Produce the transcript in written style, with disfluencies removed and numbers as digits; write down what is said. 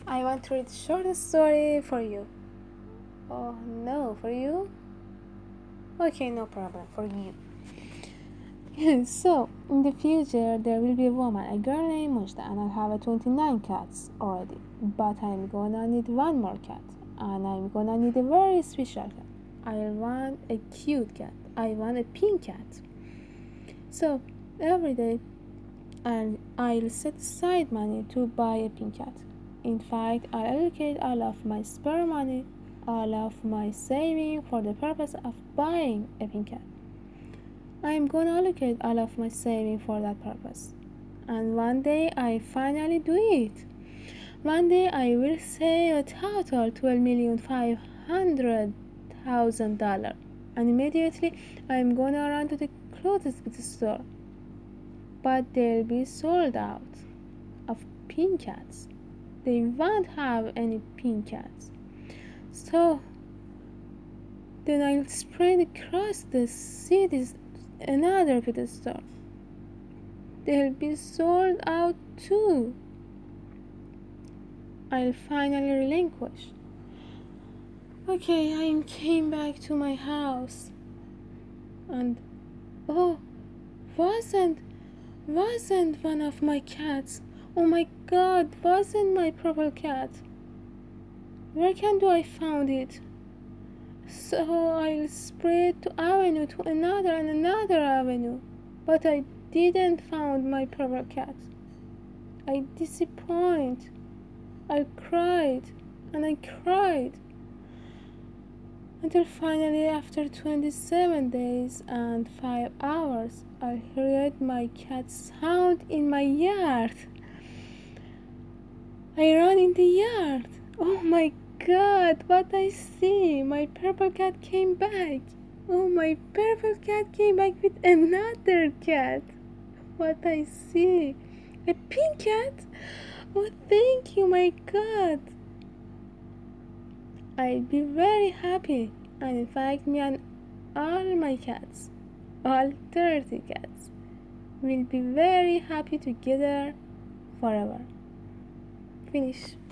I want to read a short story for you. Oh no, for you? Okay, no problem, for you. So, in the future, there will be a woman, a girl named Mujda, and I have 29 cats already. But I'm gonna need one more cat, and I'm gonna need a very special cat. I want a cute cat. I want a pink cat. So, every day, I'll set aside money to buy a pink cat. In fact, I'll allocate all of my spare money, all of my saving for the purpose of buying a pink cat. I'm gonna allocate all of my saving for that purpose. And one day I finally do it. One day I will save a total $12,500,000, and immediately I'm gonna run to the closest store. But they'll be sold out of pink cats. They won't have any pink cats. So then I'll spread across the cities another pet store. They'll be sold out too. I'll finally relinquish. Okay, I came back to my house, and oh, wasn't one of my cats. Oh my God, wasn't my purple cat. Where do I found it? So I'll spread to avenue to another and another avenue, but I didn't found my purple cat. I disappointed. I cried and I cried until finally, after 27 days and 5 hours, I heard my cat sound in my yard. I ran in the yard. Oh my God, what I see! My purple cat came back. Oh, my purple cat came back with another cat. What I see! A pink cat? Oh, thank you, my God. I'll be very happy. And in fact, me and all my cats, all 30 cats, will be very happy together forever. Finish.